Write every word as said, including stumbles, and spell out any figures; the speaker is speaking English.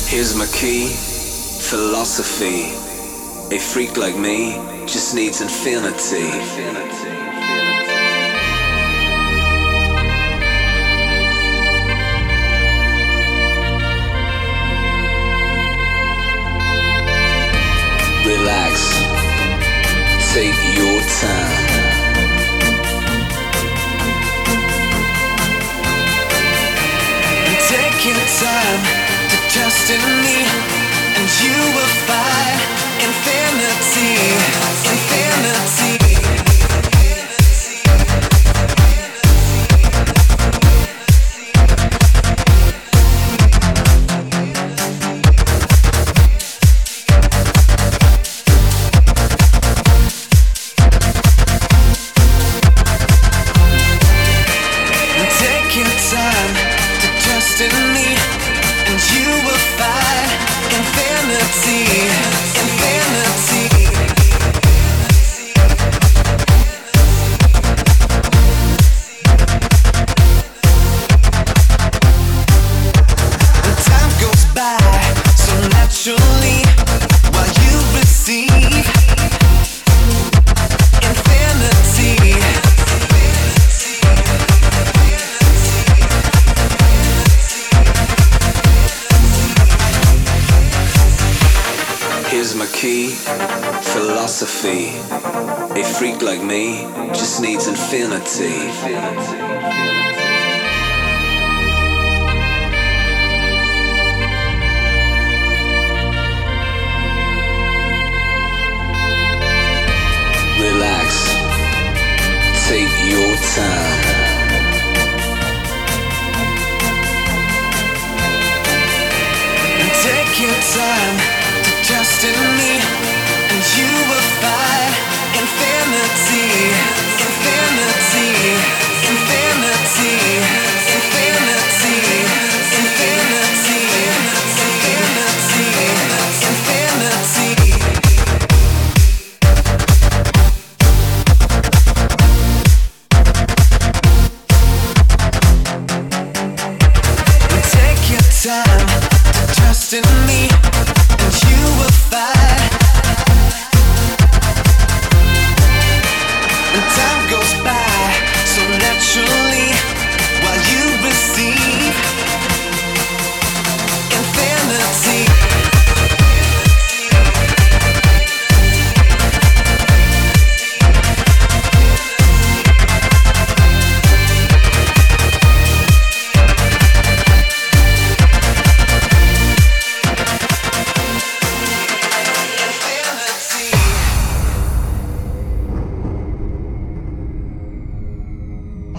Here's my key, philosophy. A freak like me just needs infinity. Relax, take your time. Take your time to trust in me, and you will find infinity, infinity. Take your time to trust in me, and you will find infinity, infinity. And time goes by so naturally while you receive infinity. Here's my key, philosophy. A freak like me just needs infinity. Relax, take your time. Take your time to trust in me, and you will find infinity, infinity, infinity, infinity, infinity, infinity, infinity. Take your time to trust in me,